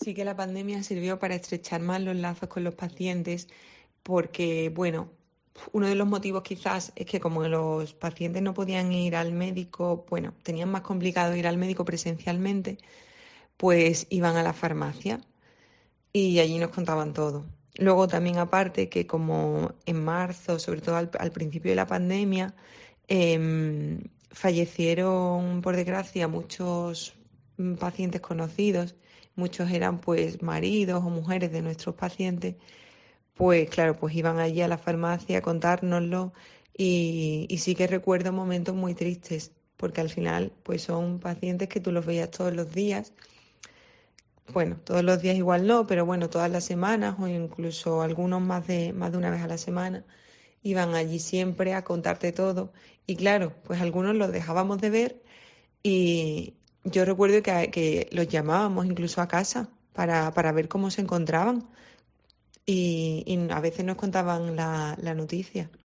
Sí que la pandemia sirvió para estrechar más los lazos con los pacientes porque, bueno, uno de los motivos quizás es que como los pacientes no podían ir al médico, bueno, tenían más complicado ir al médico presencialmente, pues iban a la farmacia y allí nos contaban todo. Luego también aparte que como en marzo, sobre todo al principio de la pandemia, fallecieron por desgracia muchos pacientes conocidos, muchos eran pues maridos o mujeres de nuestros pacientes, pues claro, pues iban allí a la farmacia a contárnoslo y sí que recuerdo momentos muy tristes, porque al final pues son pacientes que tú los veías todos los días, bueno, todos los días igual no, pero bueno, todas las semanas o incluso algunos más de una vez a la semana, iban allí siempre a contarte todo. Y claro, pues algunos los dejábamos de ver y yo recuerdo que los llamábamos incluso a casa para ver cómo se encontraban y a veces nos contaban la noticia.